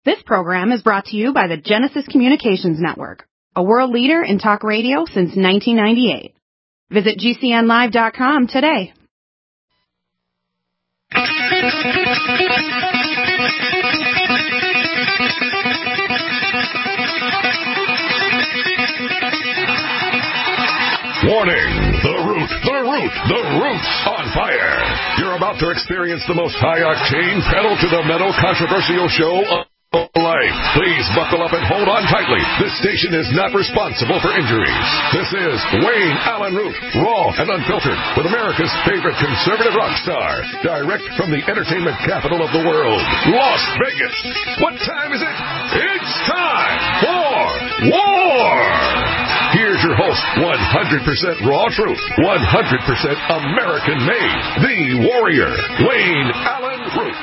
This program is brought to you by the Genesis Communications Network, a world leader in talk radio since 1998. Visit GCNlive.com today. Warning! The Root's on fire! You're about to experience the most high-octane, pedal-to-the-metal controversial show of life. Please buckle up and hold on tightly. This station is not responsible for injuries. This is Wayne Allen Root, raw and unfiltered, with America's favorite conservative rock star, direct from the entertainment capital of the world, Las Vegas. What time is it? It's time for war! Here's your host, 100% raw truth, 100% American made, the warrior, Wayne Allen Root.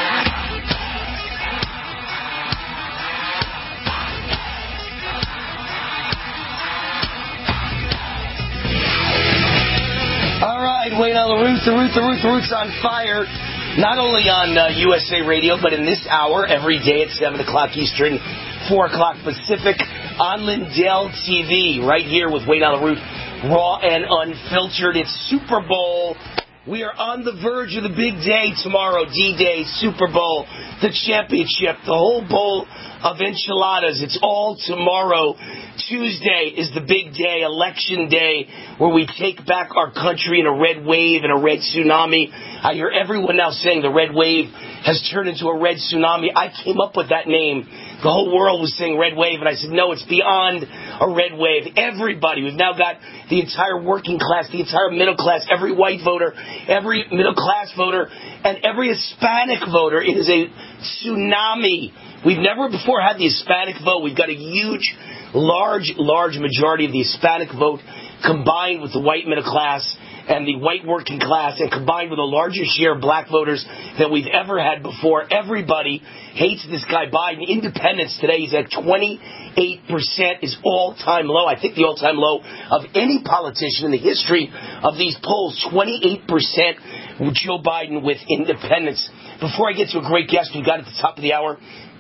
All right, Wayne Allen Root, the Root's on fire. Not only on USA Radio, but in this hour, every day at 7 o'clock Eastern, 4 o'clock Pacific, on Lindell TV, right here with Wayne Allen Root, raw and unfiltered. It's Super Bowl. We are on the verge of the big day tomorrow, D-Day, Super Bowl, the championship, the whole bowl of enchiladas. It's all tomorrow. Tuesday is the big day, Election Day, where we take back our country in a red wave and a red tsunami. I hear everyone now saying the red wave has turned into a red tsunami. I came up with that name. The whole world was saying red wave, and I said, no, it's beyond a red wave. Everybody, we've now got the entire working class, the entire middle class, every white voter, every middle class voter, and every Hispanic voter. It is a tsunami. We've never before had the Hispanic vote. We've got a huge, large majority of the Hispanic vote combined with the white middle class and the white working class, and combined with a larger share of black voters that we've ever had before. Everybody hates this guy Biden. Independence today, he's at 28%, is all-time low. I think the all-time low of any politician in the history of these polls, 28% with Joe Biden with independence. Before I get to a great guest we got at the top of the hour,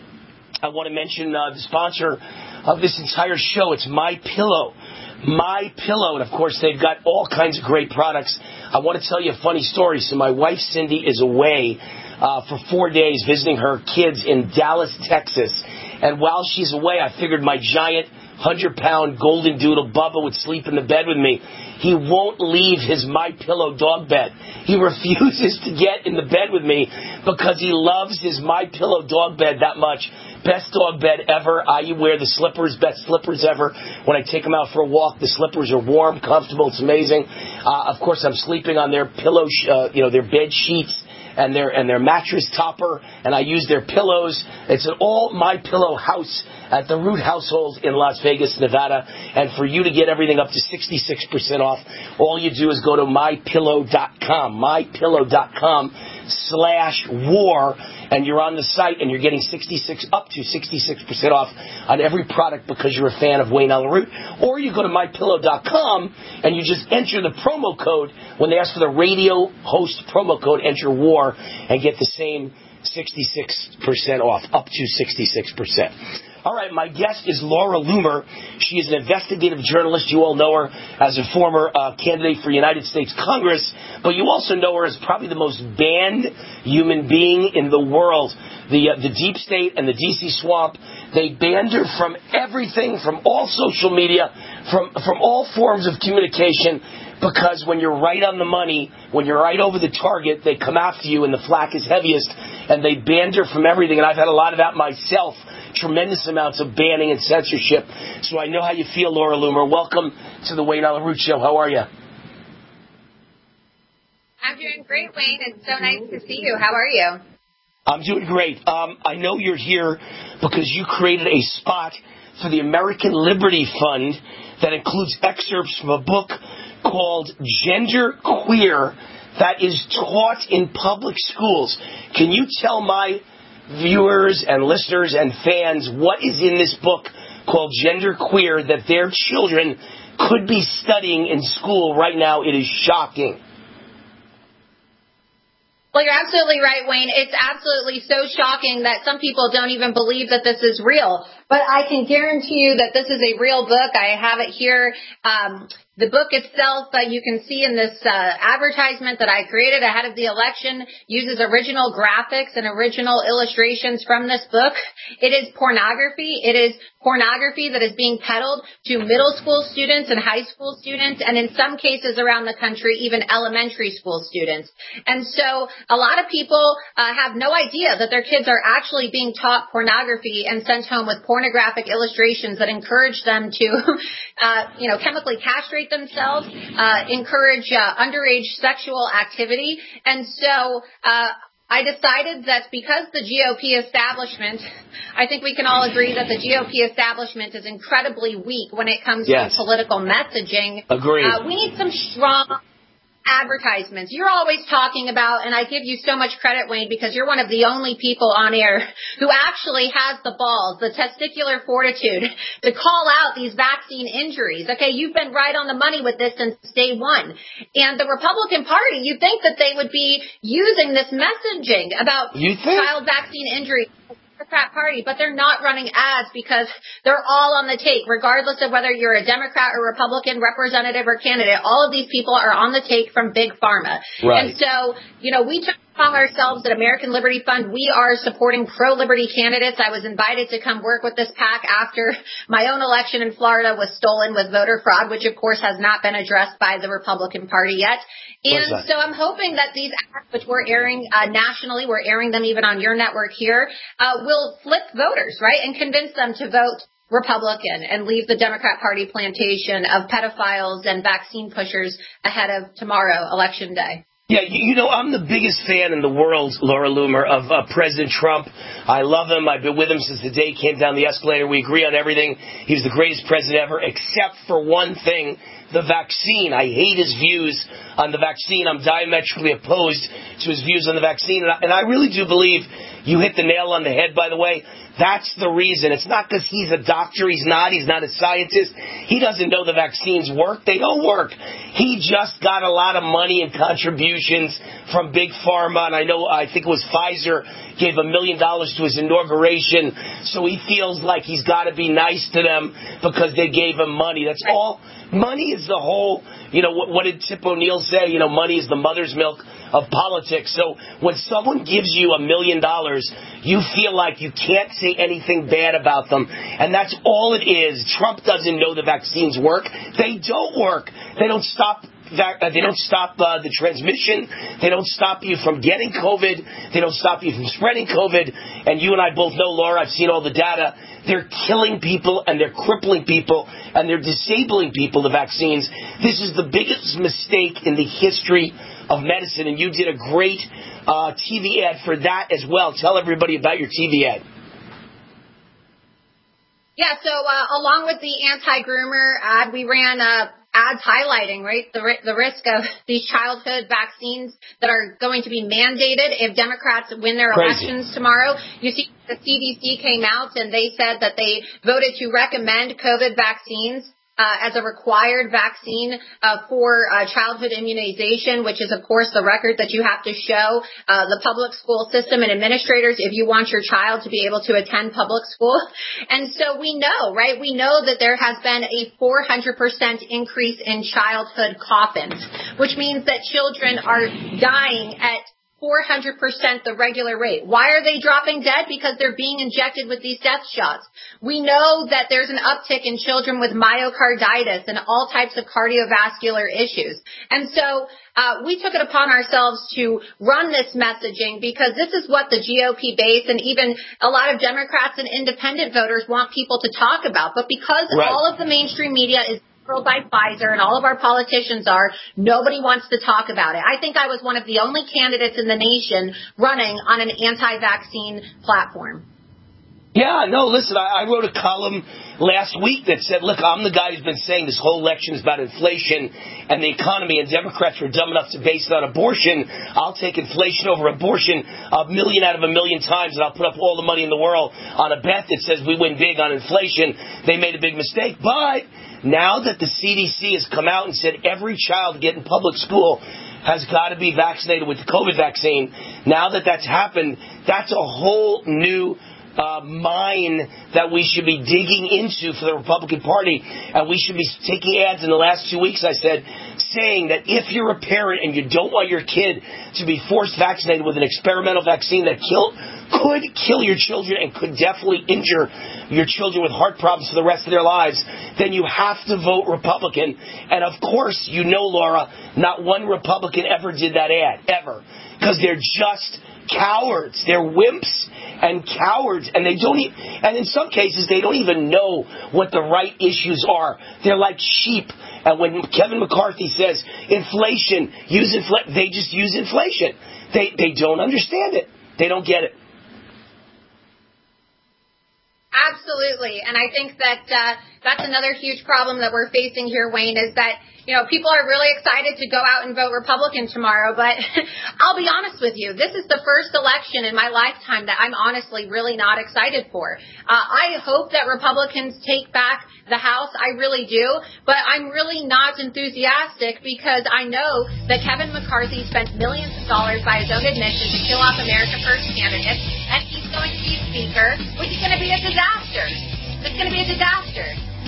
I want to mention the sponsor of this entire show. It's MyPillow. MyPillow, and of course they've got all kinds of great products. I want to tell you a funny story. So my wife Cindy is away for 4 days visiting her kids in Dallas, Texas. And while she's away, I figured my giant 100-pound golden doodle Bubba would sleep in the bed with me. He won't leave his MyPillow dog bed. He refuses to get in the bed with me because he loves his MyPillow dog bed that much. Best dog bed ever. I wear the slippers, best slippers ever. When I take them out for a walk, the slippers are warm, comfortable. It's amazing. Of course, I'm sleeping on their pillow, their bed sheets and their mattress topper, and I use their pillows. It's an all MyPillow house at the Root household in Las Vegas, Nevada. And for you to get everything up to 66% off, all you do is go to mypillow.com, mypillow.com/war, and you're on the site and you're getting up to 66% off on every product because you're a fan of Wayne Allen Root. Or you go to mypillow.com and you just enter the promo code when they ask for the radio host promo code, enter WAR and get the same 66% off, up to 66%. All right, my guest is Laura Loomer. She is an investigative journalist. You all know her as a former candidate for United States Congress, but you also know her as probably the most banned human being in the world. The deep state and the D.C. swamp, they banned her from everything, from all social media, from all forms of communication, because when you're right on the money, when you're right over the target, they come after you and the flak is heaviest, and they banned her from everything. And I've had a lot of that myself, tremendous amounts of banning and censorship. So I know how you feel, Laura Loomer. Welcome to the Wayne Allen Root Show. How are you? I'm doing great, Wayne. It's so nice to see you. How are you? I'm doing great. I know you're here because you created a spot for the American Liberty Fund that includes excerpts from a book called Gender Queer that is taught in public schools. Can you tell my viewers and listeners and fans what is in this book called Gender Queer that their children could be studying in school right now? It is shocking. Well, you're absolutely right, Wayne. It's absolutely so shocking that some people don't even believe that this is real. But I can guarantee you that this is a real book. I have it here. The book itself, you can see in this advertisement that I created ahead of the election, uses original graphics and original illustrations from this book. It is pornography. It is pornography that is being peddled to middle school students and high school students, and in some cases around the country, even elementary school students. And so a lot of people have no idea that their kids are actually being taught pornography and sent home with pornographic illustrations that encourage them to, chemically castrate themselves, encourage underage sexual activity. And so I decided that because the GOP establishment, I think we can all agree that the GOP establishment is incredibly weak when it comes to political messaging. Agreed. We need some strong advertisements. You're always talking about, and I give you so much credit, Wayne, because you're one of the only people on air who actually has the balls, the testicular fortitude to call out these vaccine injuries. Okay, you've been right on the money with this since day one. And the Republican Party, you'd think that they would be using this messaging about child vaccine injuries. Democrat Party, but they're not running ads because they're all on the take, regardless of whether you're a Democrat or Republican representative or candidate. All of these people are on the take from Big Pharma. Right. And so, we took upon ourselves at American Liberty Fund. We are supporting pro-liberty candidates. I was invited to come work with this PAC after my own election in Florida was stolen with voter fraud, which of course has not been addressed by the Republican Party yet. And so I'm hoping that these ads, which we're airing nationally, we're airing them even on your network here, will flip voters, right, and convince them to vote Republican and leave the Democrat Party plantation of pedophiles and vaccine pushers ahead of tomorrow, Election Day. Yeah, I'm the biggest fan in the world, Laura Loomer, of President Trump. I love him. I've been with him since the day he came down the escalator. We agree on everything. He was the greatest president ever, except for one thing, the vaccine. I hate his views on the vaccine. I'm diametrically opposed to his views on the vaccine. And I really do believe you hit the nail on the head, by the way. That's the reason. It's not because he's a doctor. He's not a scientist. He doesn't know the vaccines work. They don't work. He just got a lot of money and contributions from Big Pharma. And I think it was Pfizer gave $1 million to his inauguration. So he feels like he's got to be nice to them because they gave him money. That's all. Money is the whole, what did Tip O'Neill say? Money is the mother's milk of politics. So when someone gives you $1 million, you feel like you can't say anything bad about them. And that's all it is. Trump doesn't know the vaccines work. They don't work. They don't stop the transmission. They don't stop you from getting COVID. They don't stop you from spreading COVID. And you and I both know, Laura, I've seen all the data. They're killing people and they're crippling people and they're disabling people, the vaccines. This is the biggest mistake in the history of medicine. And you did a great TV ad for that as well. Tell everybody about your TV ad. Yeah, so along with the anti-groomer ad, we ran ads highlighting, right, the risk of these childhood vaccines that are going to be mandated if Democrats win their elections tomorrow. You see, the CDC came out and they said that they voted to recommend COVID vaccines as a required vaccine for childhood immunization, which is, of course, the record that you have to show the public school system and administrators if you want your child to be able to attend public school. And so we know, right, we know that there has been a 400% increase in childhood coffins, which means that children are dying at 400% the regular rate. Why are they dropping dead? Because they're being injected with these death shots. We know that there's an uptick in children with myocarditis and all types of cardiovascular issues. And so we took it upon ourselves to run this messaging because this is what the GOP base and even a lot of Democrats and independent voters want people to talk about. But because all of the mainstream media is by Pfizer and all of our politicians are, nobody wants to talk about it. I think I was one of the only candidates in the nation running on an anti-vaccine platform. Yeah, no, listen, I wrote a column last week that said, look, I'm the guy who's been saying this whole election is about inflation and the economy, and Democrats were dumb enough to base it on abortion. I'll take inflation over abortion a million out of a million times, and I'll put up all the money in the world on a bet that says we win big on inflation. They made a big mistake. But now that the CDC has come out and said every child get in public school has got to be vaccinated with the COVID vaccine. Now that that's happened, that's a whole new mine that we should be digging into for the Republican Party, and we should be taking ads in the last 2 weeks, I said, saying that if you're a parent and you don't want your kid to be forced vaccinated with an experimental vaccine that could kill your children and could definitely injure your children with heart problems for the rest of their lives, then you have to vote Republican. And of course, you know, Laura, not one Republican ever did that ad, ever, because they're just cowards. They're wimps and cowards, and they don't and in some cases they don't even know what the right issues are. They're like sheep. And when Kevin McCarthy says inflation, they just use inflation. They don't understand it. They don't get it. Absolutely. And I think that that's another huge problem that we're facing here, Wayne, is that, you know, people are really excited to go out and vote Republican tomorrow. But I'll be honest with you, this is the first election in my lifetime that I'm honestly really not excited for. I hope that Republicans take back the House. I really do. But I'm really not enthusiastic because I know that Kevin McCarthy spent millions of dollars by his own admission to kill off America First candidates, and he's going to be Speaker, which is going to be a disaster. It's going to be a disaster.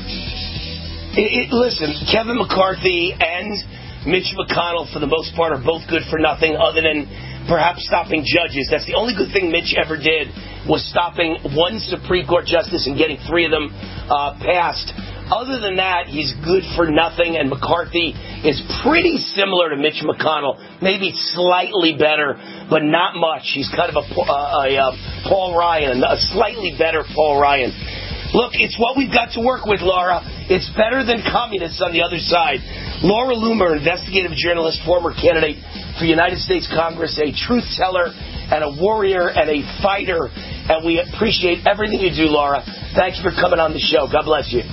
Listen, Kevin McCarthy and Mitch McConnell, for the most part, are both good for nothing other than perhaps stopping judges. That's the only good thing Mitch ever did, was stopping one Supreme Court justice and getting 3 of them passed. Other than that, he's good for nothing, and McCarthy is pretty similar to Mitch McConnell, maybe slightly better, but not much. He's kind of a Paul Ryan, a slightly better Paul Ryan. Look, it's what we've got to work with, Laura. It's better than communists on the other side. Laura Loomer, investigative journalist, former candidate for United States Congress, a truth teller and a warrior and a fighter, and we appreciate everything you do, Laura. Thank you for coming on the show. God bless you.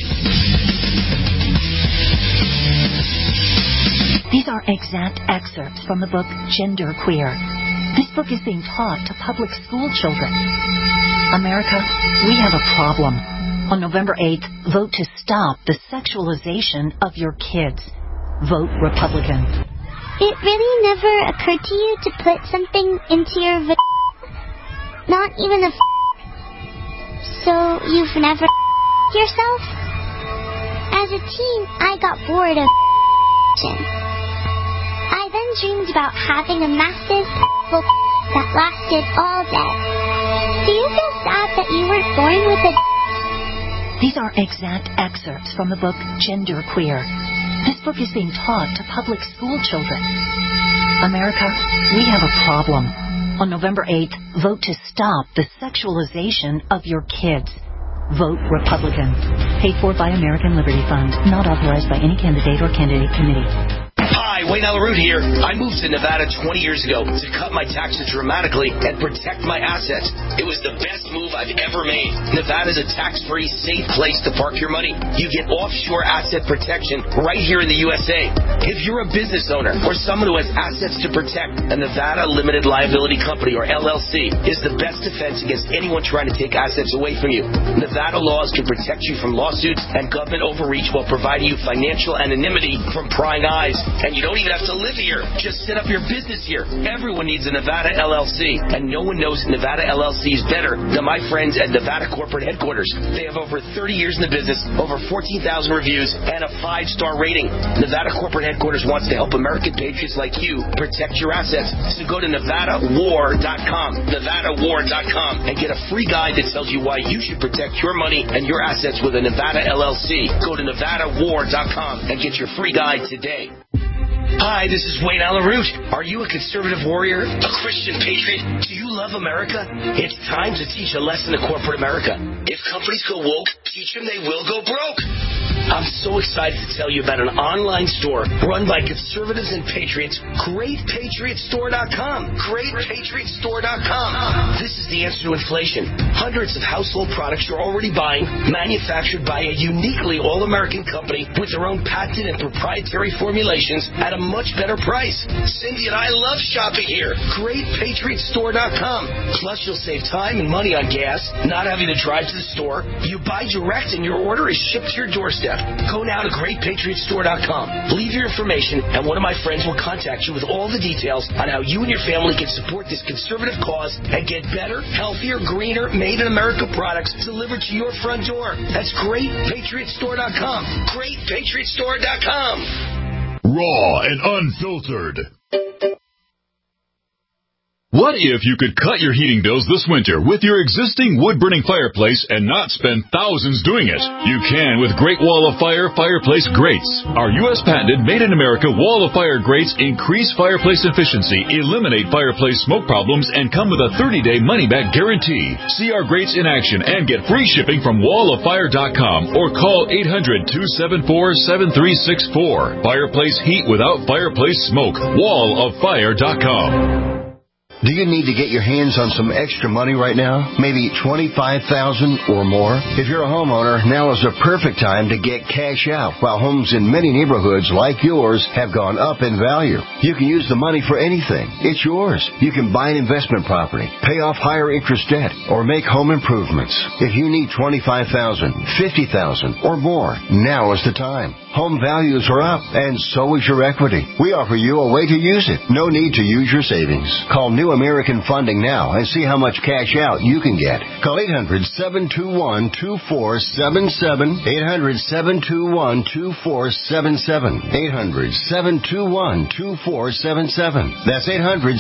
These are exact excerpts from the book Gender Queer. This book is being taught to public school children. America, we have a problem. On November 8th, vote to stop the sexualization of your kids. Vote Republican. It really never occurred to you to put something into your not even a so you've never yourself? As a teen, I got bored of I then dreamed about having a massive that lasted all day. Do you feel sad that you weren't born with a... These are exact excerpts from the book Gender Queer. This book is being taught to public school children. America, we have a problem. On November 8th, vote to stop the sexualization of your kids. Vote Republican. Paid for by American Liberty Fund. Not authorized by any candidate or candidate committee. Hi, Wayne Alaroot here. I moved to Nevada 20 years ago to cut my taxes dramatically and protect my assets. It was the best move I've ever made. Nevada's a tax-free, safe place to park your money. You get offshore asset protection right here in the USA. If you're a business owner or someone who has assets to protect, a Nevada Limited Liability Company, or LLC, is the best defense against anyone trying to take assets away from you. Nevada laws can protect you from lawsuits and government overreach while providing you financial anonymity from prying eyes. And you don't even have to live here. Just set up your business here. Everyone needs a Nevada LLC, and no one knows Nevada LLC is better than my friends at Nevada Corporate Headquarters. They have over 30 years in the business, over 14,000 reviews, and a 5-star rating. Nevada Corporate Headquarters wants to help American patriots like you protect your assets. So go to NevadaWar.com, NevadaWar.com, and get a free guide that tells you why you should protect your money and your assets with a Nevada LLC. Go to NevadaWar.com and get your free guide today. Hi, this is Wayne Alaroot. Are you a conservative warrior? A Christian patriot? Do you love America? It's time to teach a lesson to corporate America. If companies go woke, teach them they will go broke. I'm so excited to tell you about an online store run by conservatives and patriots, GreatPatriotStore.com. GreatPatriotStore.com. This is the answer to inflation. Hundreds of household products you're already buying, manufactured by a uniquely all-American company with their own patented and proprietary formulations at a much better price. Cindy and I love shopping here. GreatPatriotStore.com. Plus, you'll save time and money on gas, not having to drive to the store. You buy direct and your order is shipped to your doorstep. Go now to GreatPatriotStore.com. Leave your information, and one of my friends will contact you with all the details on how you and your family can support this conservative cause and get better, healthier, greener, made-in-America products delivered to your front door. That's GreatPatriotStore.com. GreatPatriotStore.com. Raw and unfiltered. What if you could cut your heating bills this winter with your existing wood-burning fireplace and not spend thousands doing it? You can with Great Wall of Fire fireplace grates. Our U.S. patented made-in-America Wall of Fire grates increase fireplace efficiency, eliminate fireplace smoke problems, and come with a 30-day money-back guarantee. See our grates in action and get free shipping from walloffire.com or call 800-274-7364. Fireplace heat without fireplace smoke. walloffire.com. Do you need to get your hands on some extra money right now? Maybe $25,000 or more? If you're a homeowner, now is the perfect time to get cash out while homes in many neighborhoods like yours have gone up in value. You can use the money for anything. It's yours. You can buy an investment property, pay off higher interest debt, or make home improvements. If you need $25,000, $50,000 or more, now is the time. Home values are up, and so is your equity. We offer you a way to use it. No need to use your savings. Call New American Funding now and see how much cash out you can get. Call 800-721-2477. 800-721-2477. 800-721-2477. That's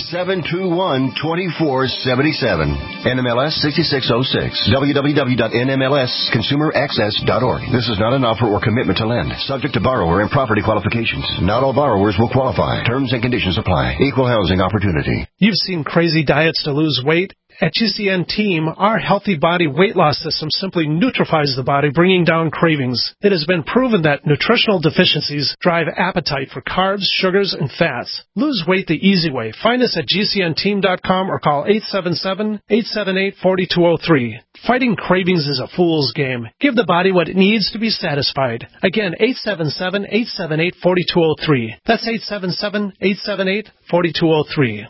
800-721-2477. NMLS 6606. www.nmlsconsumeraccess.org. This is not an offer or commitment to lend. Subject to borrower and property qualifications. Not all borrowers will qualify. Terms and conditions apply. Equal housing opportunity. You've seen crazy diets to lose weight. At GCN Team, our healthy body weight loss system simply neutralizes the body, bringing down cravings. It has been proven that nutritional deficiencies drive appetite for carbs, sugars, and fats. Lose weight the easy way. Find us at GCNteam.com or call 877-878-4203. Fighting cravings is a fool's game. Give the body what it needs to be satisfied. Again, 877-878-4203. That's 877-878-4203.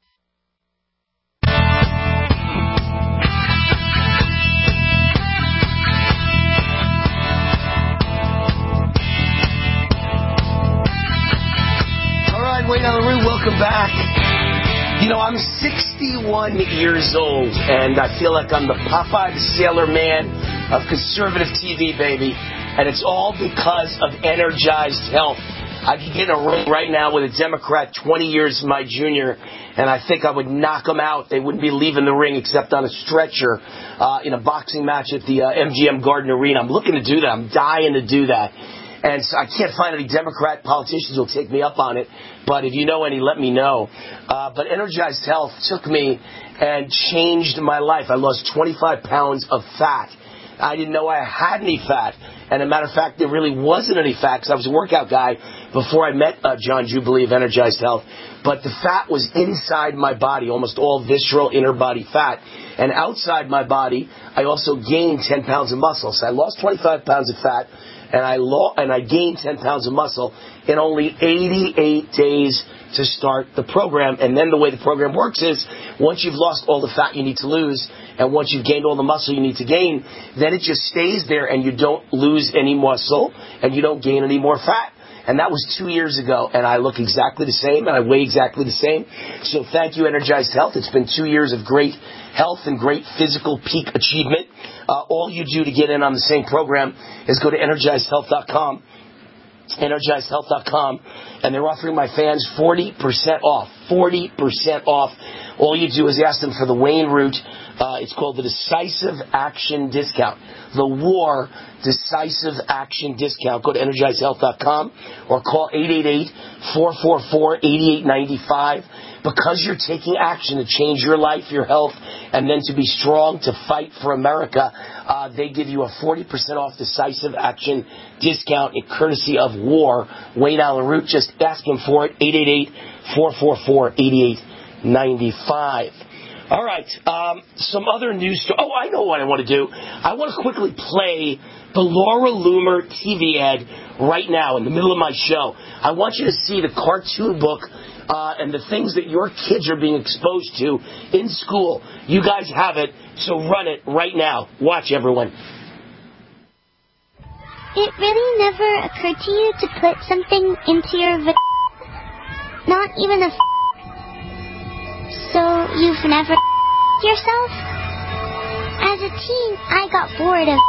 Wayne Allyn Root, welcome back. You know, I'm 61 years old, and I feel like I'm the Popeye the Sailor Man of conservative TV, baby. And it's all because of Energized Health. I could get in a room right now with a Democrat 20 years my junior, and I think I would knock them out. They wouldn't be leaving the ring except on a stretcher in a boxing match at the MGM Garden Arena. I'm looking to do that. I'm dying to do that. And so I can't find any Democrat politicians who will take me up on it. But if you know any, let me know. But Energized Health took me and changed my life. I lost 25 pounds of fat. I didn't know I had any fat. And as a matter of fact, there really wasn't any fat because I was a workout guy before I met John Jubilee of Energized Health. But the fat was inside my body, almost all visceral inner body fat. And outside my body, I also gained 10 pounds of muscle. So I lost 25 pounds of fat. And I gained 10 pounds of muscle in only 88 days to start the program. And then the way the program works is once you've lost all the fat you need to lose and once you've gained all the muscle you need to gain, then it just stays there and you don't lose any muscle and you don't gain any more fat. And that was 2 years ago, and I look exactly the same, and I weigh exactly the same. So thank you, Energized Health. It's been 2 years of great health and great physical peak achievement. All you do to get in on the same program is go to EnergizedHealth.com, EnergizedHealth.com, and they're offering my fans 40% off. 40% off. All you do is ask them for the Wayne Root. It's called the Decisive Action Discount. The War Decisive Action Discount. Go to EnergizedHealth.com or call 888-444-8895. Because you're taking action to change your life, your health, and then to be strong to fight for America, they give you a 40% off Decisive Action Discount at courtesy of War. Wayne Allyn Root, just ask him for it. 888-444-8895. All right, some other news. Oh, I know what I want to do. I want to quickly play the Laura Loomer TV ad right now in the middle of my show. I want you to see the cartoon book and the things that your kids are being exposed to in school. You guys have it, so run it right now. Watch, everyone. It really never occurred to you to put something into your not even a so you've never yourself? As a teen, I got bored of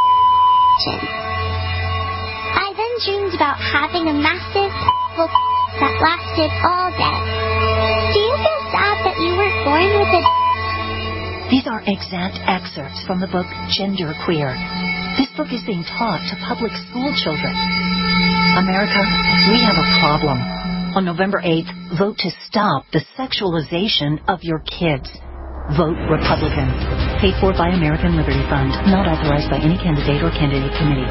I then dreamed about having a massive that lasted all day. Do you feel sad that you weren't born with a These are exact excerpts from the book Gender Queer. This book is being taught to public school children. America, we have a problem. On November 8th, vote to stop the sexualization of your kids. Vote Republican. Paid for by American Liberty Fund. Not authorized by any candidate or candidate committee.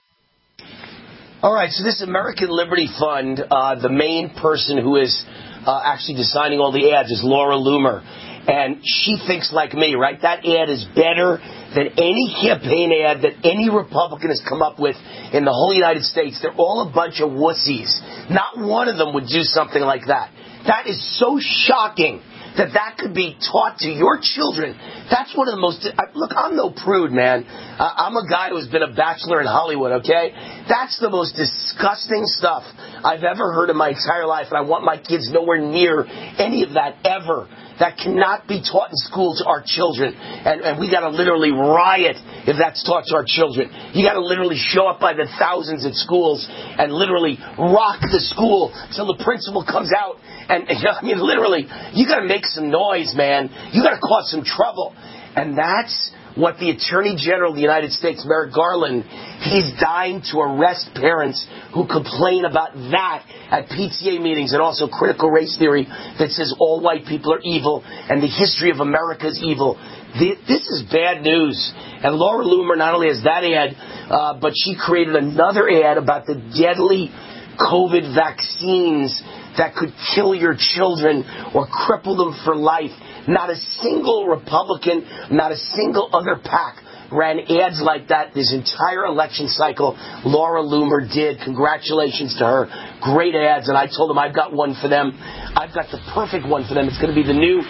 All right, so this American Liberty Fund, the main person who is actually designing all the ads is Laura Loomer. And she thinks like me, right? That ad is better than any campaign ad that any Republican has come up with in the whole United States. They're all a bunch of wussies. Not one of them would do something like that. That is so shocking that could be taught to your children. That's one of the most... Look, I'm no prude, man. I'm a guy who's been a bachelor in Hollywood, okay? That's the most disgusting stuff I've ever heard in my entire life, and I want my kids nowhere near any of that ever. That cannot be taught in school to our children. And we got to literally riot if that's taught to our children. You got to literally show up by the thousands at schools and literally rock the school till the principal comes out. And I mean, literally, you got to make some noise, man. You got to cause some trouble. And that's what the Attorney General of the United States, Merrick Garland, he's dying to arrest parents who complain about that at PTA meetings, and also critical race theory that says all white people are evil and the history of America is evil. This is bad news. And Laura Loomer not only has that ad, but she created another ad about the deadly COVID vaccines that could kill your children or cripple them for life. Not a single Republican, not a single other PAC ran ads like that this entire election cycle. Laura Loomer did. Congratulations to her. Great ads. And I told them I've got one for them. I've got the perfect one for them. It's going to be the new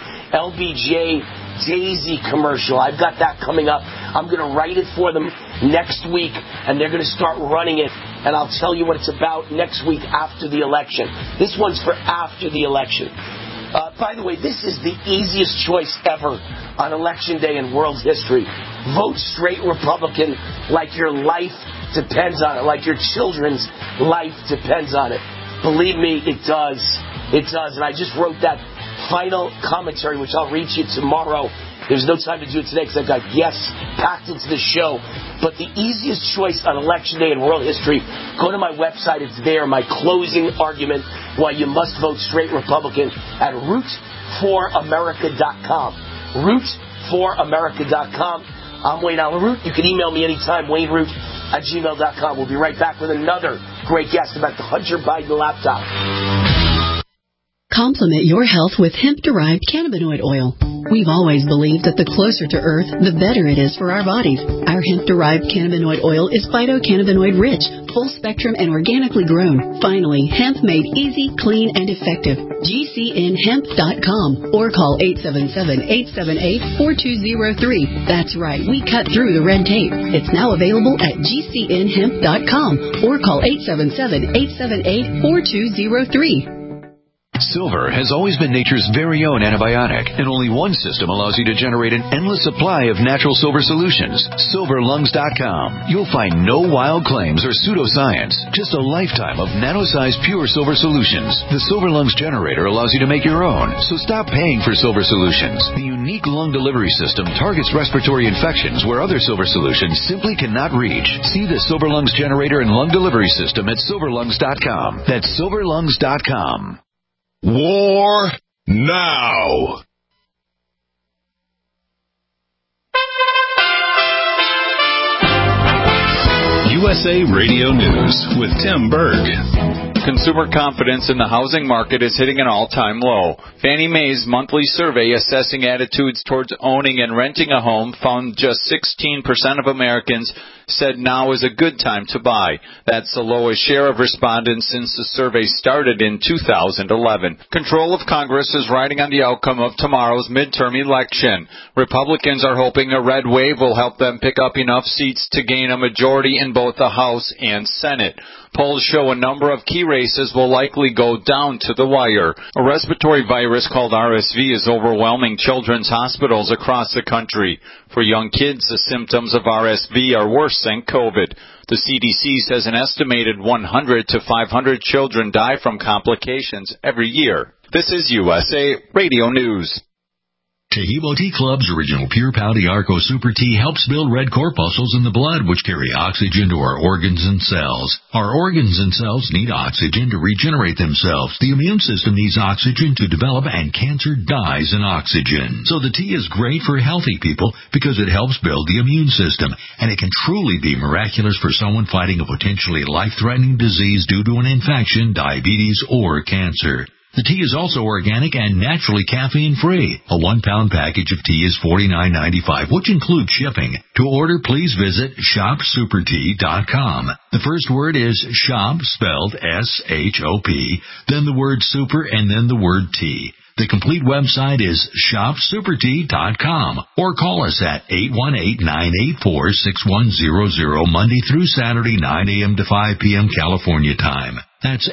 LBJ Daisy commercial. I've got that coming up. I'm going to write it for them next week, and they're going to start running it. And I'll tell you what it's about next week after the election. This one's for after the election. By the way, this is the easiest choice ever on Election Day in world history. Vote straight Republican like your life depends on it, like your children's life depends on it. Believe me, it does. It does. And I just wrote that final commentary, which I'll read to you tomorrow. There's no time to do it today because I've got guests packed into the show. But the easiest choice on Election Day in world history, go to my website. It's there, my closing argument why you must vote straight Republican at root4america.com. Root4america.com. I'm Wayne Allen Root. You can email me anytime, wayneroot@gmail.com. We'll be right back with another great guest about the Hunter Biden laptop. Complement your health with hemp-derived cannabinoid oil. We've always believed that the closer to Earth, the better it is for our bodies. Our hemp-derived cannabinoid oil is phytocannabinoid rich, full spectrum, and organically grown. Finally, hemp made easy, clean, and effective. GCNhemp.com or call 877-878-4203. That's right, we cut through the red tape. It's now available at GCNhemp.com or call 877-878-4203. Silver has always been nature's very own antibiotic, and only one system allows you to generate an endless supply of natural silver solutions. SilverLungs.com. You'll find no wild claims or pseudoscience, just a lifetime of nano-sized pure silver solutions. The Silver Lungs generator allows you to make your own, so stop paying for silver solutions. The unique lung delivery system targets respiratory infections where other silver solutions simply cannot reach. See the Silver Lungs generator and lung delivery system at SilverLungs.com. That's SilverLungs.com. War now. USA Radio News with Tim Berg. Consumer confidence in the housing market is hitting an all-time low. Fannie Mae's monthly survey assessing attitudes towards owning and renting a home found just 16% of Americans said now is a good time to buy. That's the lowest share of respondents since the survey started in 2011. Control of Congress is riding on the outcome of tomorrow's midterm election. Republicans are hoping a red wave will help them pick up enough seats to gain a majority in both the House and Senate. Polls show a number of key races will likely go down to the wire. A respiratory virus called RSV is overwhelming children's hospitals across the country. For young kids, the symptoms of RSV are worse than COVID. The CDC says an estimated 100 to 500 children die from complications every year. This is USA Radio News. Taheebo Tea Club's original Pure Pau d'Arco Super Tea helps build red corpuscles in the blood, which carry oxygen to our organs and cells. Our organs and cells need oxygen to regenerate themselves. The immune system needs oxygen to develop, and cancer dies in oxygen. So the tea is great for healthy people because it helps build the immune system, and it can truly be miraculous for someone fighting a potentially life-threatening disease due to an infection, diabetes, or cancer. The tea is also organic and naturally caffeine-free. A 1-pound package of tea is $49.95, which includes shipping. To order, please visit shopsupertea.com. The first word is shop, spelled S-H-O-P, then the word super, and then the word tea. The complete website is shopsupertea.com, or call us at 818-984-6100 Monday through Saturday, 9 a.m. to 5 p.m. California time. That's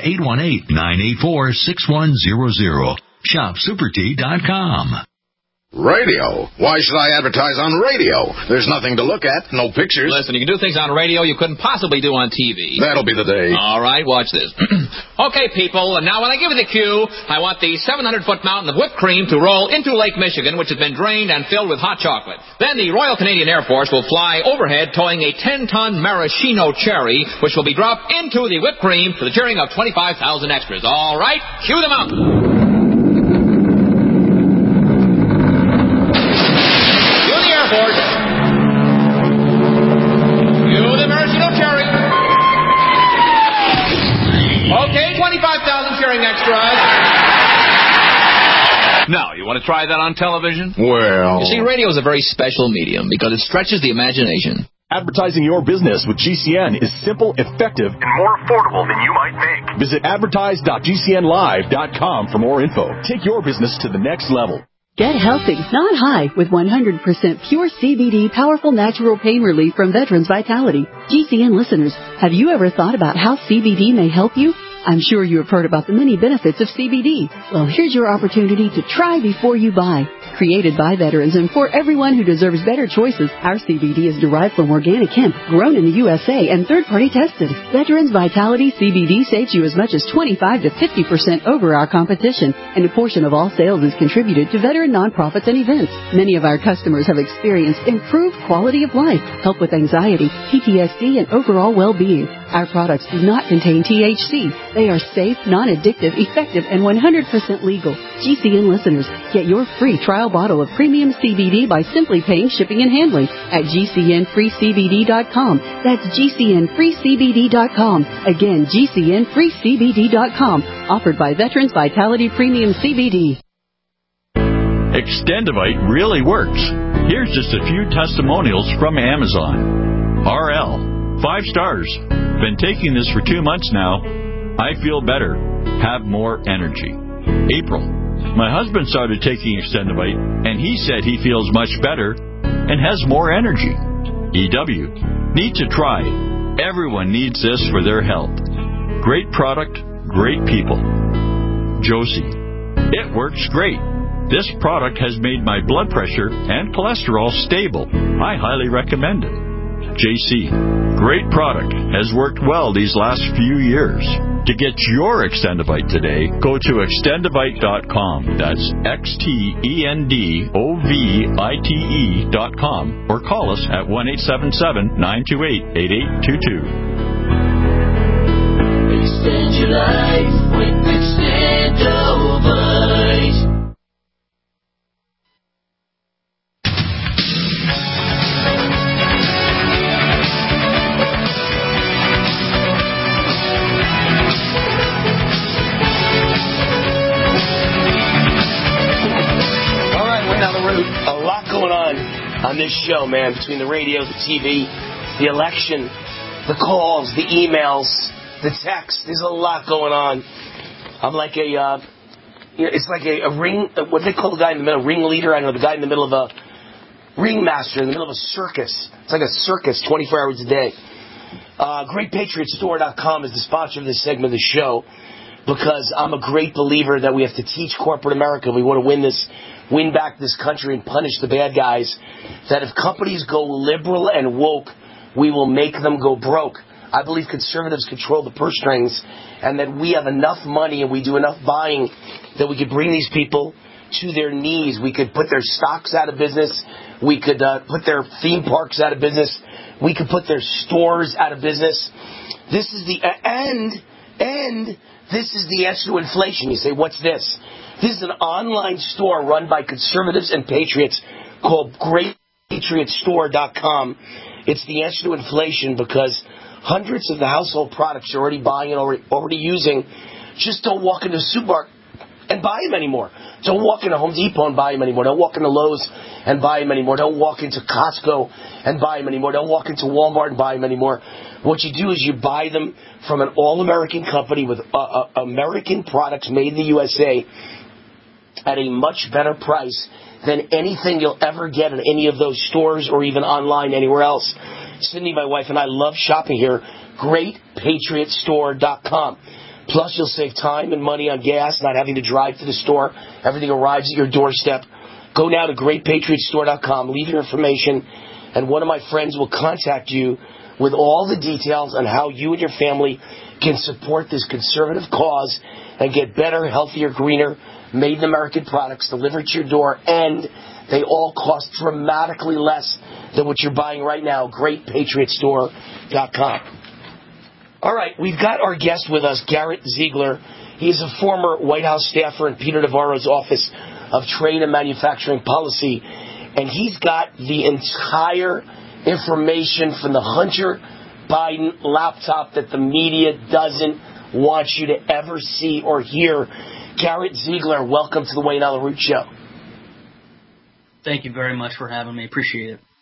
818-984-6100. Shopsupertea.com. Radio? Why should I advertise on radio? There's nothing to look at, no pictures. Listen, you can do things on radio you couldn't possibly do on TV. That'll be the day. All right, watch this. Okay, people, and now when I give you the cue, I want the 700-foot mountain of whipped cream to roll into Lake Michigan, which has been drained and filled with hot chocolate. Then the Royal Canadian Air Force will fly overhead towing a 10-ton maraschino cherry, which will be dropped into the whipped cream to the cheering of 25,000 extras. All right, cue the mountain. Okay, 25,000 cheering extras. Now, you want to try that on television? Well... You see, radio is a very special medium because it stretches the imagination. Advertising your business with GCN is simple, effective, and more affordable than you might think. Visit advertise.gcnlive.com for more info. Take your business to the next level. Get healthy, not high, with 100% pure CBD powerful natural pain relief from Veterans Vitality. GCN listeners, have you ever thought about how CBD may help you? I'm sure you have heard about the many benefits of CBD. Well, here's your opportunity to try before you buy. Created by veterans and for everyone who deserves better choices, our CBD is derived from organic hemp, grown in the USA, and third-party tested. Veterans Vitality CBD saves you as much as 25 to 50% over our competition, and a portion of all sales is contributed to veteran nonprofits and events. Many of our customers have experienced improved quality of life, help with anxiety, PTSD, and overall well-being. Our products do not contain THC. They are safe, non-addictive, effective, and 100% legal. GCN listeners, get your free trial bottle of premium CBD by simply paying shipping and handling at GCNFreeCBD.com. That's GCNFreeCBD.com. Again, GCNFreeCBD.com. Offered by Veterans Vitality Premium CBD. Extendivite really works. Here's just a few testimonials from Amazon. RL, 5 stars. Been taking this for 2 months now. I feel better. Have more energy. April, my husband started taking Extendivite, and he said he feels much better and has more energy. EW, need to try. Everyone needs this for their health. Great product, great people. Josie, it works great. This product has made my blood pressure and cholesterol stable. I highly recommend it. JC, great product. Has worked well these last few years. To get your Extendivite today, go to extendivite.com. That's XTENDOVITE.com, or call us at 1-877-928-8822. Extend your life with Extendivite. show, man. Between the radio, the TV, the election, the calls, the emails, the texts. There's a lot going on. I'm like it's like a ring, what do they call the guy in the middle? Ringleader? I don't know, the guy in the middle of a ringmaster, in the middle of a circus. It's like a circus 24 hours a day. GreatPatriotStore.com is the sponsor of this segment of the show, because I'm a great believer that we have to teach corporate America, we want to win back this country and punish the bad guys, that if companies go liberal and woke, we will make them go broke. I believe conservatives control the purse strings, and that we have enough money and we do enough buying that we could bring these people to their knees. We could put their stocks out of business. We could put their theme parks out of business. We could put their stores out of business. This is the this is the answer to inflation. You say, what's this? This is an online store run by conservatives and patriots called GreatPatriotStore.com. It's the answer to inflation, because hundreds of the household products you're already buying and already using just don't walk into a supermarket and buy them anymore. Don't walk into Home Depot and buy them anymore. Don't walk into Lowe's and buy them anymore. Don't walk into Costco and buy them anymore. Don't walk into Walmart and buy them anymore. What you do is you buy them from an all-American company with American products made in the USA at a much better price than anything you'll ever get in any of those stores or even online anywhere else. Cindy, my wife, and I love shopping here. GreatPatriotStore.com. Plus, you'll save time and money on gas, not having to drive to the store. Everything arrives at your doorstep. Go now to GreatPatriotStore.com. Leave your information, and one of my friends will contact you with all the details on how you and your family can support this conservative cause and get better, healthier, greener, made-in-American products delivered to your door, and they all cost dramatically less than what you're buying right now. GreatPatriotStore.com. All right, we've got our guest with us, Garrett Ziegler. He is a former White House staffer in Peter Navarro's Office of Trade and Manufacturing Policy, and he's got the entire information from the Hunter Biden laptop that the media doesn't want you to ever see or hear. Garrett Ziegler, welcome to the Wayne Allyn Root Show. Thank you very much for having me. Appreciate it.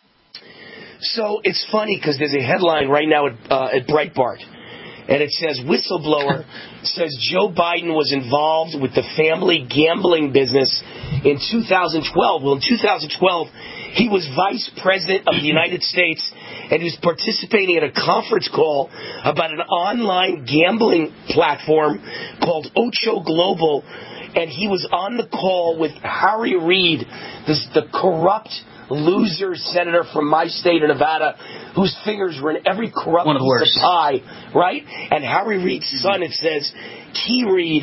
So it's funny because there's a headline right now at Breitbart, and it says, whistleblower says Joe Biden was involved with the family gambling business in 2012. Well, in 2012, he was vice president of the United States, and he was participating in a conference call about an online gambling platform called Ocho Global, and he was on the call with Harry Reid, the corrupt loser senator from my state of Nevada, whose fingers were in every corrupt piece of pie, right? And Harry Reid's son, it says, Key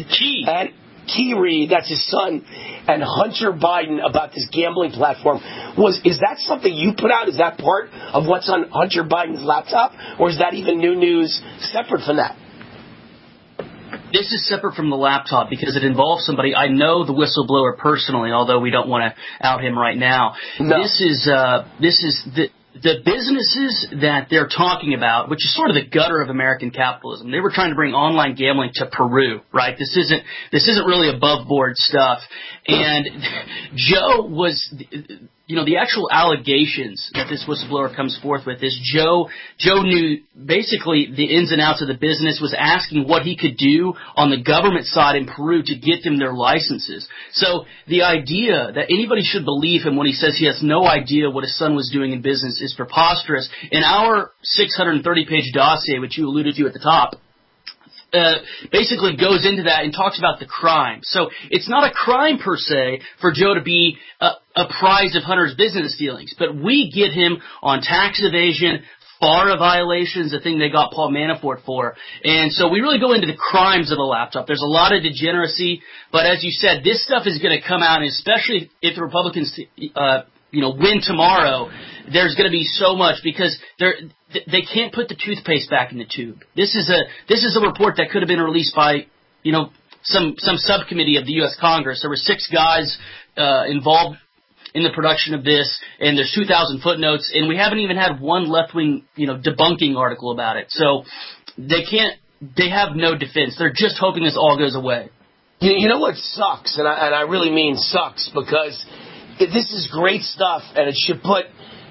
Reid, that's his son, and Hunter Biden about this gambling platform. Is that something you put out? Is that part of what's on Hunter Biden's laptop? Or is that even new news separate from that? This is separate from the laptop because it involves somebody. I know the whistleblower personally, although we don't want to out him right now. No. This is the businesses that they're talking about, which is sort of the gutter of American capitalism. They were trying to bring online gambling to Peru, right? This isn't really above board stuff. And Joe was, the actual allegations that this whistleblower comes forth with is Joe knew basically the ins and outs of the business, was asking what he could do on the government side in Peru to get them their licenses. So the idea that anybody should believe him when he says he has no idea what his son was doing in business is preposterous. In our 630-page dossier, which you alluded to at the top, basically goes into that and talks about the crime. So it's not a crime per se for Joe to be apprised of Hunter's business dealings, but we get him on tax evasion, FARA violations, the thing they got Paul Manafort for. And so we really go into the crimes of the laptop. There's a lot of degeneracy, but as you said, this stuff is going to come out, and especially if the Republicans win tomorrow, there's going to be so much because they can't put the toothpaste back in the tube. This is a report that could have been released by, some subcommittee of the U.S. Congress. There were 6 guys involved in the production of this, and there's 2,000 footnotes, and we haven't even had one left-wing, debunking article about it. So they have no defense. They're just hoping this all goes away. You know what sucks, and I really mean sucks, because this is great stuff, and it should put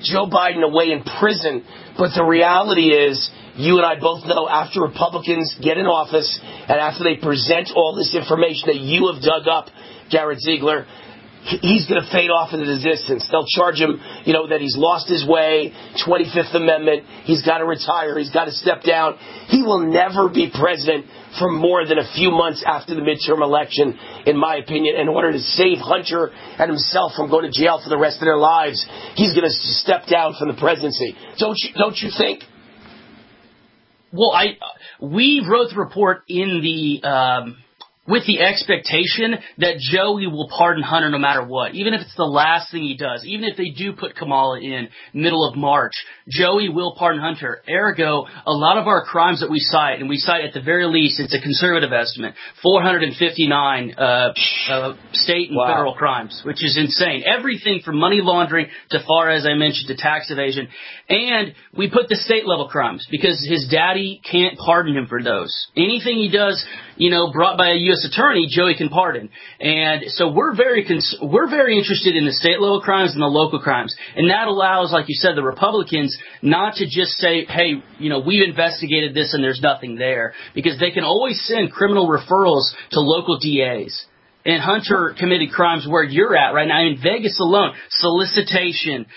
Joe Biden away in prison. But the reality is, you and I both know, after Republicans get in office and after they present all this information that you have dug up, Garrett Ziegler, he's going to fade off into the distance. They'll charge him, that he's lost his way, 25th Amendment, he's got to retire, he's got to step down. He will never be president for more than a few months after the midterm election, in my opinion. In order to save Hunter and himself from going to jail for the rest of their lives, he's going to step down from the presidency. Don't you think? Well, we wrote the report in the with the expectation that Joey will pardon Hunter no matter what, even if it's the last thing he does, even if they do put Kamala in middle of March, Joey will pardon Hunter. Ergo, a lot of our crimes that we cite, and we cite at the very least, it's a conservative estimate, 459 state and federal crimes, which is insane. Everything from money laundering to far, as I mentioned, to tax evasion. And we put the state level crimes because his daddy can't pardon him for those. Anything he does, brought by a U.S. attorney, Joey can pardon. And so we're very interested in the state level crimes and the local crimes. And that allows, like you said, the Republicans not to just say, hey, we've investigated this and there's nothing there. Because they can always send criminal referrals to local DAs. And Hunter committed crimes where you're at right now. In Vegas alone, solicitation,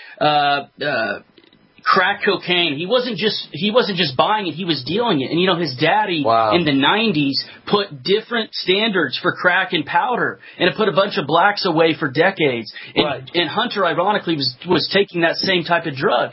crack cocaine. He wasn't just buying it, he was dealing it. And his daddy in the 90s put different standards for crack and powder, and it put a bunch of blacks away for decades. And Hunter, ironically, was taking that same type of drug.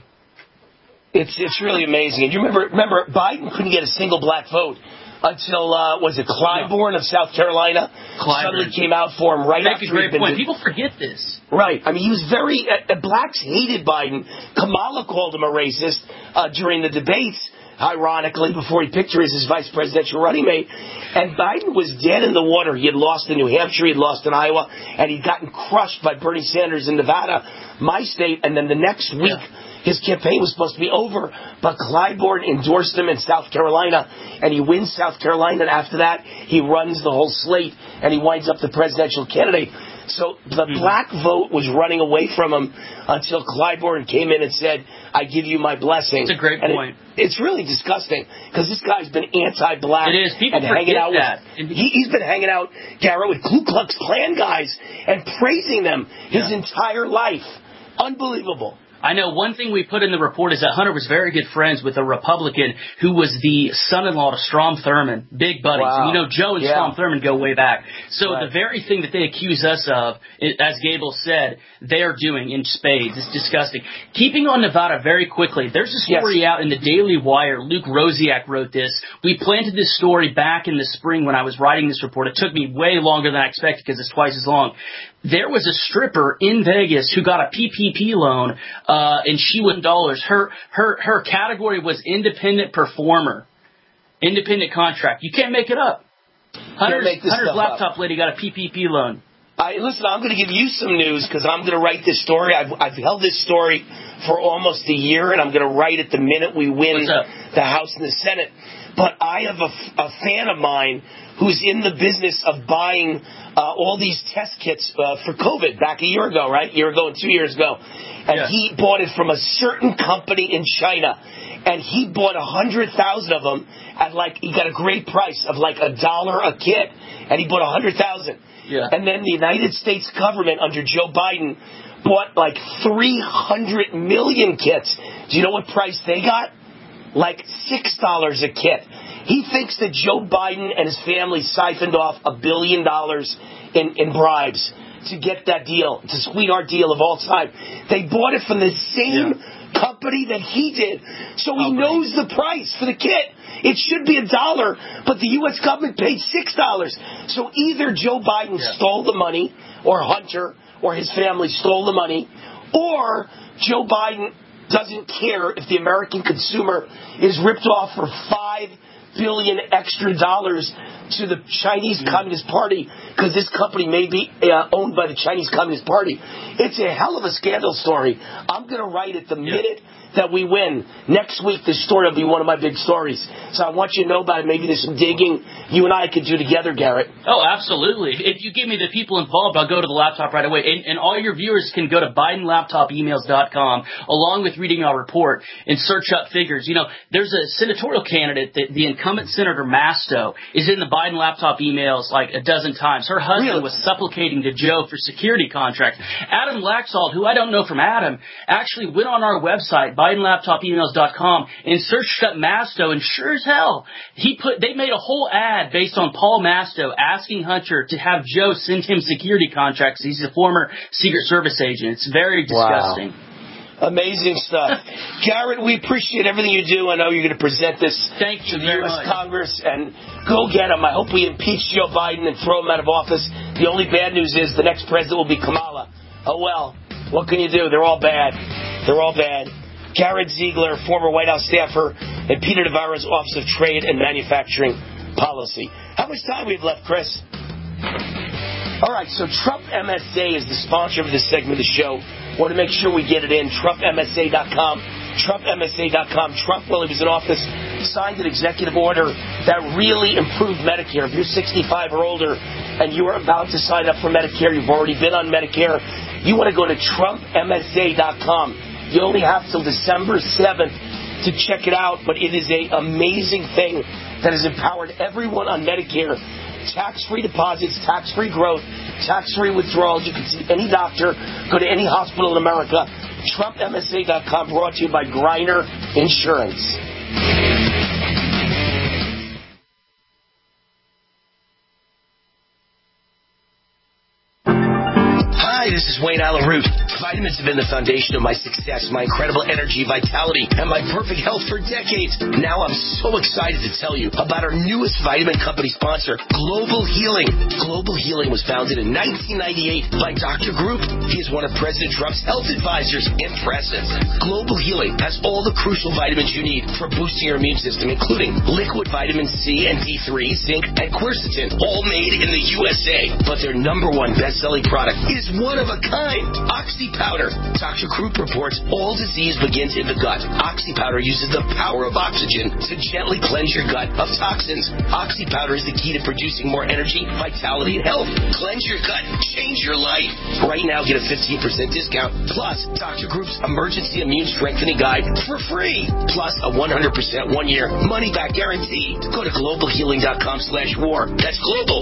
It's really amazing. And you remember Biden couldn't get a single black vote until, was it Clyburn of South Carolina? Suddenly came out for him right after. That's a great point. People forget this. Right. I mean, he was blacks hated Biden. Kamala called him a racist during the debates, ironically, before he picked her as his vice presidential running mate. And Biden was dead in the water. He had lost in New Hampshire, he had lost in Iowa, and he'd gotten crushed by Bernie Sanders in Nevada, my state, and then the next week, his campaign was supposed to be over, but Clyburn endorsed him in South Carolina, and he wins South Carolina, and after that, he runs the whole slate, and he winds up the presidential candidate. So the black vote was running away from him until Clyburn came in and said, I give you my blessing. It's a great point. It's really disgusting, because this guy's been anti-black. It is. People forget that. He's been hanging out, Garrett, with Ku Klux Klan guys and praising them his entire life. Unbelievable. I know one thing we put in the report is that Hunter was very good friends with a Republican who was the son-in-law to Strom Thurmond, big buddies. Wow. And Joe and Strom Thurmond go way back. So the very thing that they accuse us of, as Gable said, they're doing in spades. It's disgusting. Keeping on Nevada very quickly, there's a story out in the Daily Wire. Luke Rosiak wrote this. We planted this story back in the spring when I was writing this report. It took me way longer than I expected because it's twice as long. There was a stripper in Vegas who got a PPP loan, and she won dollars. Her category was independent performer, independent contract. You can't make it up. Hunter's laptop lady got a PPP loan. Listen, I'm going to give you some news because I'm going to write this story. I've held this story for almost a year, and I'm going to write it the minute we win the House and the Senate. But I have a fan of mine who's in the business of buying all these test kits for COVID back a year ago, right? A year ago and 2 years ago. And he bought it from a certain company in China. And he bought 100,000 of them at he got a great price of $1 a kit. And he bought 100,000. Yeah. And then the United States government under Joe Biden bought 300 million kits. Do you know what price they got? $6 a kit. He thinks that Joe Biden and his family siphoned off $1 billion in bribes to get that deal, to sweetheart deal of all time. They bought it from the same company that he did. So he knows the price for the kit. It should be $1, but the U.S. government paid $6. So either Joe Biden stole the money, or Hunter or his family stole the money, or Joe Biden doesn't care if the American consumer is ripped off for 5 billion extra dollars to the Chinese Communist Party because this company may be owned by the Chinese Communist Party. It's a hell of a scandal story. I'm going to write it the minute that we win. Next week, this story will be one of my big stories. So I want you to know about it. Maybe there's some digging you and I could do together, Garrett. Oh, absolutely. If you give me the people involved, I'll go to the laptop right away. And all your viewers can go to BidenLaptopEmails.com along with reading our report and search up figures. You know, there's a senatorial candidate that the incumbent Senator Masto is in the Biden laptop emails like a dozen times. Her husband was supplicating to Joe for security contracts. Adam Laxalt, who I don't know from Adam, actually went on our website, BidenLaptopEmails.com, and searched up Masto, and sure as hell, they made a whole ad based on Paul Masto asking Hunter to have Joe send him security contracts. He's a former Secret Service agent. It's very disgusting. Wow. Amazing stuff. Garrett, we appreciate everything you do. I know you're going to present this to the U.S. Congress, and go get him. I hope we impeach Joe Biden and throw him out of office. The only bad news is the next president will be Kamala. Oh, well, what can you do? They're all bad. They're all bad. Garrett Ziegler, former White House staffer, and Peter Navarro's Office of Trade and Manufacturing Policy. How much time we have left, Chris? All right, so Trump MSA is the sponsor of this segment of the show. Want to make sure we get it in. TrumpMSA.com. TrumpMSA.com. Trump, while he was in office, signed an executive order that really improved Medicare. If you're 65 or older and you are about to sign up for Medicare, you've already been on Medicare, you want to go to TrumpMSA.com. You only have till December 7th to check it out, but it is an amazing thing that has empowered everyone on Medicare. Tax-free deposits, tax-free growth, tax-free withdrawals. You can see any doctor, go to any hospital in America. TrumpMSA.com, brought to you by Griner Insurance. Hi, this is Wayne Allen Root. Vitamins have been the foundation of my success, my incredible energy, vitality, and my perfect health for decades. Now I'm so excited to tell you about our newest vitamin company sponsor, Global Healing. Global Healing was founded in 1998 by Dr. Group. He is one of President Trump's health advisors. Impressive. Global Healing has all the crucial vitamins you need for boosting your immune system, including liquid vitamin C and D3, zinc, and quercetin, all made in the USA. But their number one best-selling product is one of a kind, Oxy Powder. Dr. Group reports all disease begins in the gut. Oxy Powder uses the power of oxygen to gently cleanse your gut of toxins. Oxy Powder is the key to producing more energy, vitality, and health. Cleanse your gut. Change your life. Right now, get a 15% discount, plus Dr. Group's Emergency Immune Strengthening Guide for free, plus a 100% one-year money-back guarantee. Go to globalhealing.com/war. That's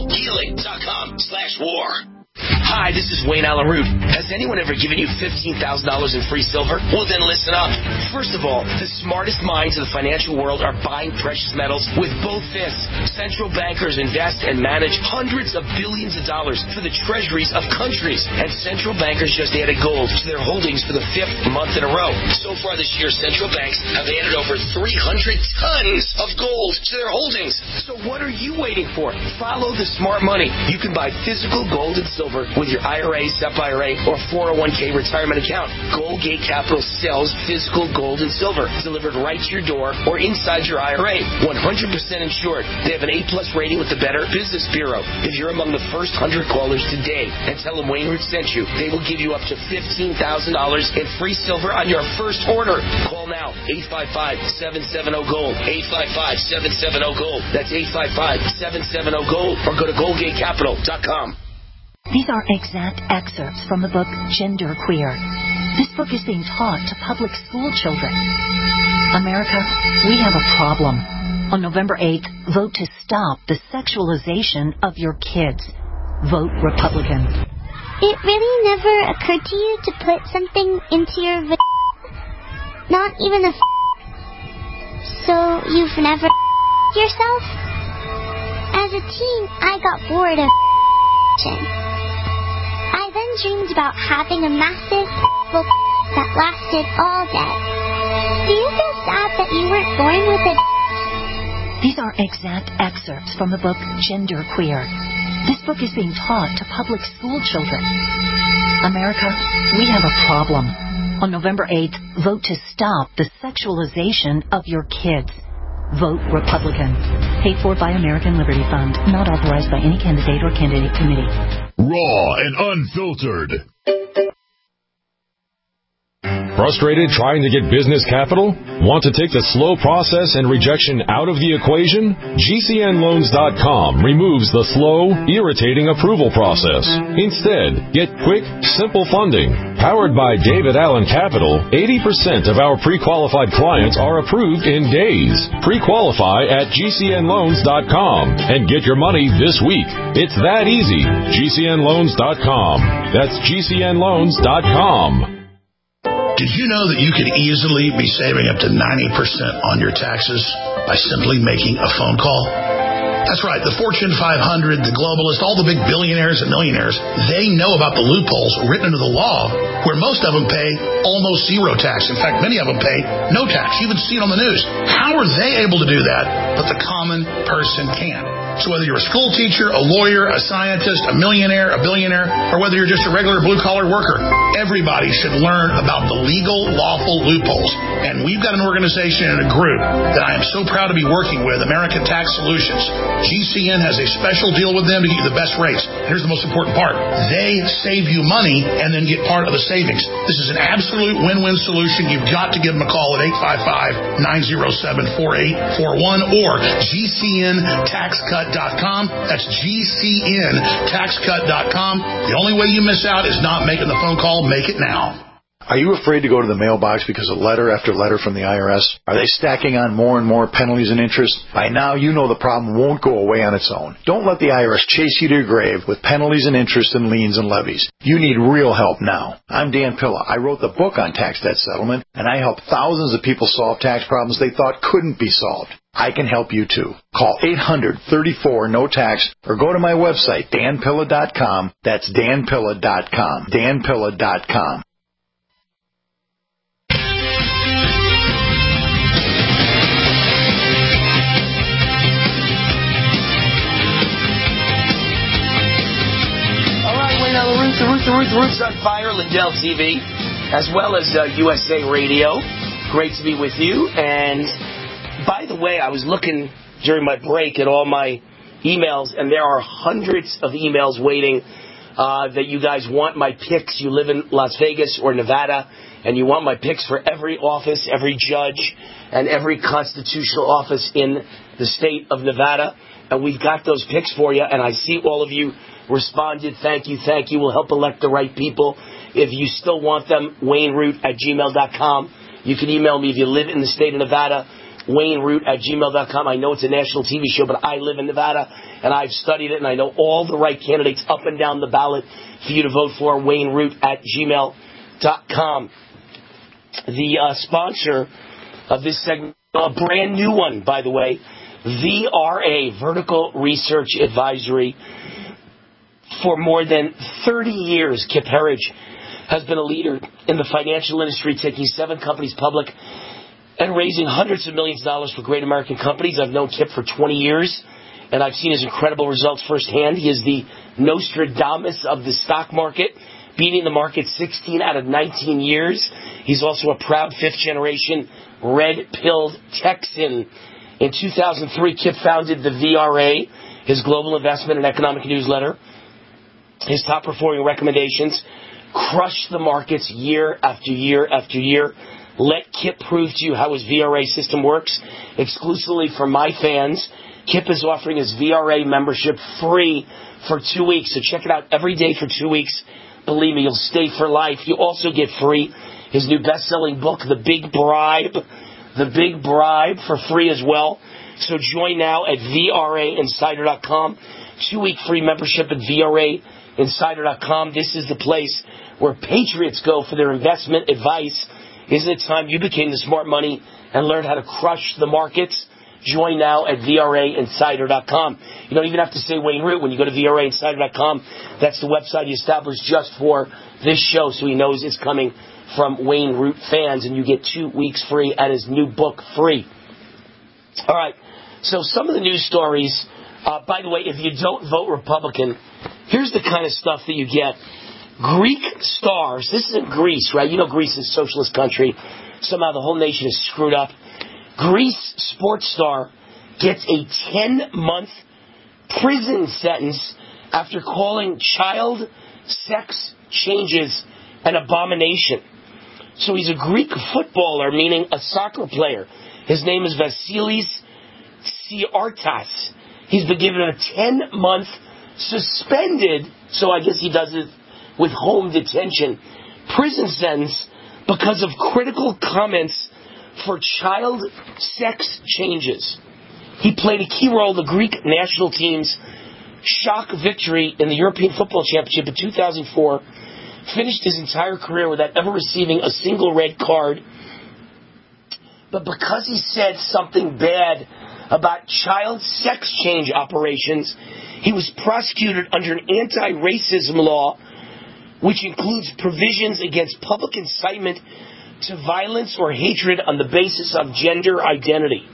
globalhealing.com/war. Hi, this is Wayne Allen Root. Has anyone ever given you $15,000 in free silver? Well, then listen up. First of all, the smartest minds of the financial world are buying precious metals with both fists. Central bankers invest and manage hundreds of billions of dollars for the treasuries of countries. And central bankers just added gold to their holdings for the 5th month in a row. So far this year, central banks have added over 300 tons of gold to their holdings. So what are you waiting for? Follow the smart money. You can buy physical gold and silver with your IRA, SEP IRA, or 401k retirement account. Goldgate Capital sells physical gold and silver delivered right to your door or inside your IRA. 100% insured. They have an A+ rating with the Better Business Bureau. If you're among the first 100 callers today and tell them Wayne Root sent you, they will give you up to $15,000 in free silver on your first order. Call now. 855-770-GOLD. 855-770-GOLD. That's 855-770-GOLD. Or go to GoldgateCapital.com. These are exact excerpts from the book Genderqueer. This book is being taught to public school children. America, we have a problem. On November 8th, vote to stop the sexualization of your kids. Vote Republican. It really never occurred to you to put something into your not even a so you've never yourself? As a teen, I got bored of I then dreamed about having a massive book that lasted all day. Do you feel sad that you weren't born with it? These are exact excerpts from the book Genderqueer. This book is being taught to public school children. America, we have a problem. On November 8th, vote to stop the sexualization of your kids. Vote Republican. Paid for by American Liberty Fund. Not authorized by any candidate or candidate committee. Raw and unfiltered. Frustrated trying to get business capital? Want to take the slow process and rejection out of the equation? GCNLoans.com removes the slow, irritating approval process. Instead, get quick, simple funding. Powered by David Allen Capital, 80% of our pre-qualified clients are approved in days. Pre-qualify at GCNLoans.com and get your money this week. It's that easy. GCNLoans.com. That's GCNLoans.com. Did you know that you could easily be saving up to 90% on your taxes by simply making a phone call? That's right. The Fortune 500, the globalists, all the big billionaires and millionaires, they know about the loopholes written into the law where most of them pay almost zero tax. In fact, many of them pay no tax. You even see it on the news. How are they able to do that, but the common person can't? So whether you're a school teacher, a lawyer, a scientist, a millionaire, a billionaire, or whether you're just a regular blue-collar worker, everybody should learn about the legal, lawful loopholes. And we've got an organization and a group that I am so proud to be working with, American Tax Solutions. GCN has a special deal with them to get you the best rates. Here's the most important part. They save you money and then get part of the savings. This is an absolute win-win solution. You've got to give them a call at 855-907-4841 or GCNTaxCut.com. That's GCNTaxCut.com. The only way you miss out is not making the phone call. Make it now. Are you afraid to go to the mailbox because of letter after letter from the IRS? Are they stacking on more and more penalties and interest? By now, you know the problem won't go away on its own. Don't let the IRS chase you to your grave with penalties and interest and liens and levies. You need real help now. I'm Dan Pilla. I wrote the book on tax debt settlement, and I help thousands of people solve tax problems they thought couldn't be solved. I can help you too. Call 800-34-NO-TAX or go to my website, danpilla.com. That's danpilla.com. danpilla.com. The Roots on Fire, Lindell TV, as well as USA Radio. Great to be with you. And by the way, I was looking during my break at all my emails, and there are hundreds of emails waiting that you guys want my picks. You live in Las Vegas or Nevada, and you want my picks for every office, every judge, and every constitutional office in the state of Nevada. And we've got those picks for you, and I see all of you responded. Thank you. We'll help elect the right people. If you still want them, WayneRoot@gmail.com. You can email me if you live in the state of Nevada, WayneRoot@gmail.com. I know it's a national TV show, but I live in Nevada, and I've studied it, and I know all the right candidates up and down the ballot for you to vote for, WayneRoot@gmail.com. The sponsor of this segment, a brand new one, by the way, VRA, Vertical Research Advisory. For more than 30 years, Kip Herriage has been a leader in the financial industry, taking 7 companies public and raising hundreds of millions of dollars for great American companies. I've known Kip for 20 years, and I've seen his incredible results firsthand. He is the Nostradamus of the stock market, beating the market 16 out of 19 years. He's also a proud 5th-generation red-pilled Texan. In 2003, Kip founded the VRA, his global investment and economic newsletter. His top-performing recommendations crush the markets year after year after year. Let Kip prove to you how his VRA system works. Exclusively for my fans, Kip is offering his VRA membership free for 2 weeks. So check it out every day for 2 weeks. Believe me, you'll stay for life. You also get free his new best-selling book, The Big Bribe. The Big Bribe for free as well. So join now at VRAinsider.com. 2-week free membership at VRAinsider.com. This is the place where patriots go for their investment advice. Isn't it time you became the smart money and learned how to crush the markets? Join now at VRAinsider.com. You don't even have to say Wayne Root when you go to VRAinsider.com. That's the website he established just for this show, so he knows it's coming from Wayne Root fans, and you get 2 weeks free and his new book free. All right, so some of the news stories. By the way, if you don't vote Republican, here's the kind of stuff that you get. Greek stars. This is in Greece, right? You know Greece is a socialist country. Somehow the whole nation is screwed up. Greece sports star gets a 10-month prison sentence after calling child sex changes an abomination. So he's a Greek footballer, meaning a soccer player. His name is Vasilis Tsiartas. He's been given a 10-month suspended, so I guess he does it with home detention, prison sentence because of critical comments for child sex changes. He played a key role in the Greek national team's shock victory in the European Football Championship in 2004, finished his entire career without ever receiving a single red card. But because he said something bad about child sex change operations, he was prosecuted under an anti-racism law, which includes provisions against public incitement to violence or hatred on the basis of gender identity.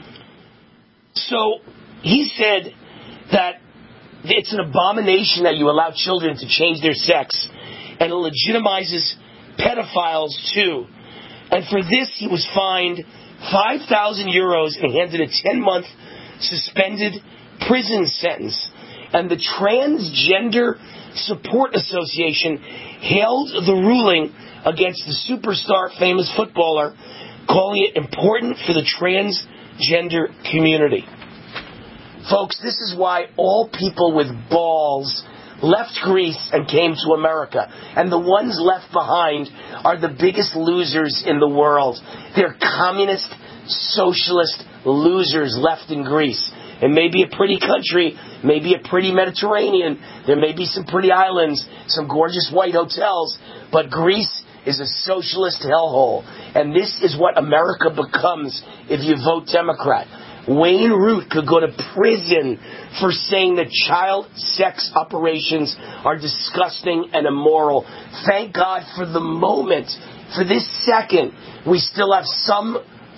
So he said that it's an abomination that you allow children to change their sex, and it legitimizes pedophiles too. And for this, he was fined 5,000 euros and handed a 10-month suspended prison sentence. And the Transgender Support Association hailed the ruling against the superstar famous footballer, calling it important for the transgender community. Folks, this is why all people with balls left Greece and came to America. And the ones left behind are the biggest losers in the world. They're communist, socialist losers left in Greece. It may be a pretty country, maybe a pretty Mediterranean, there may be some pretty islands, some gorgeous white hotels, but Greece is a socialist hellhole. And this is what America becomes if you vote Democrat. Wayne Root could go to prison for saying that child sex operations are disgusting and immoral. Thank God for the moment, for this second, we still have some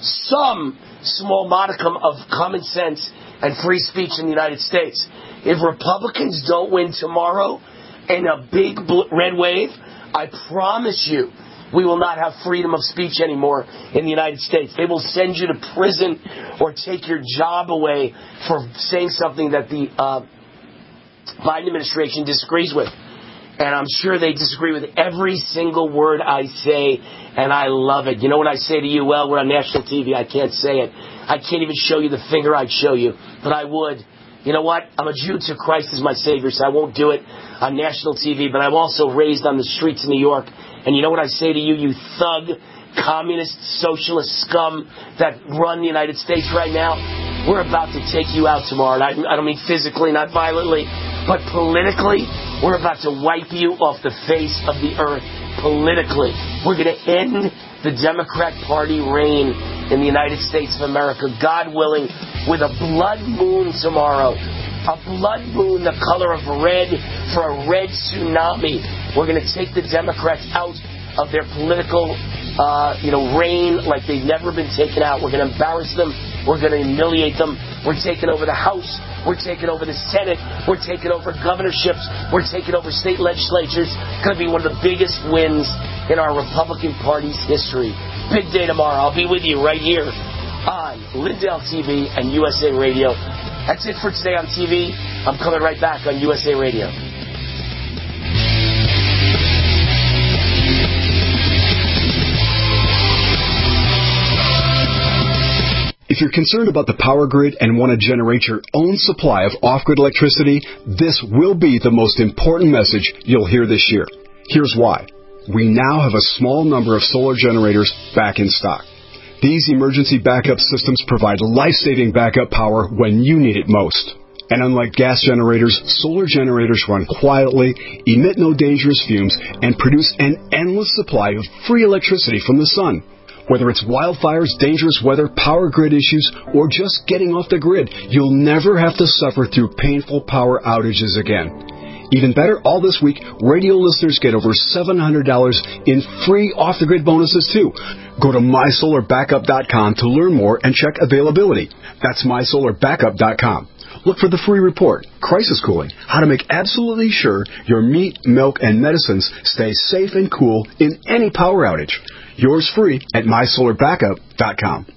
small modicum of common sense and free speech in the United States. If Republicans don't win tomorrow in a big red wave, I promise you, we will not have freedom of speech anymore in the United States. They will send you to prison or take your job away for saying something that the Biden administration disagrees with. And I'm sure they disagree with every single word I say, and I love it. You know what I say to you? Well, we're on national TV. I can't say it. I can't even show you the finger I'd show you, but I would. You know what? I'm a Jew to Christ as my Savior, so I won't do it on national TV, but I'm also raised on the streets of New York. And you know what I say to you, you thug, communist, socialist scum that run the United States right now? We're about to take you out tomorrow. And I don't mean physically, not violently, but politically, we're about to wipe you off the face of the earth. Politically. We're going to end the Democrat Party reign in the United States of America, God willing, with a blood moon tomorrow. A blood moon the color of red for a red tsunami. We're going to take the Democrats out of their political, reign like they've never been taken out. We're going to embarrass them. We're going to humiliate them. We're taking over the House. We're taking over the Senate. We're taking over governorships. We're taking over state legislatures. It's going to be one of the biggest wins in our Republican Party's history. Big day tomorrow. I'll be with you right here on Lindell TV and USA Radio. That's it for today on TV. I'm coming right back on USA Radio. If you're concerned about the power grid and want to generate your own supply of off-grid electricity, this will be the most important message you'll hear this year. Here's why. We now have a small number of solar generators back in stock. These emergency backup systems provide life-saving backup power when you need it most. And unlike gas generators, solar generators run quietly, emit no dangerous fumes, and produce an endless supply of free electricity from the sun. Whether it's wildfires, dangerous weather, power grid issues, or just getting off the grid, you'll never have to suffer through painful power outages again. Even better, all this week, radio listeners get over $700 in free off-the-grid bonuses, too. Go to MySolarBackup.com to learn more and check availability. That's MySolarBackup.com. Look for the free report, Crisis Cooling, how to make absolutely sure your meat, milk, and medicines stay safe and cool in any power outage. Yours free at MySolarBackup.com.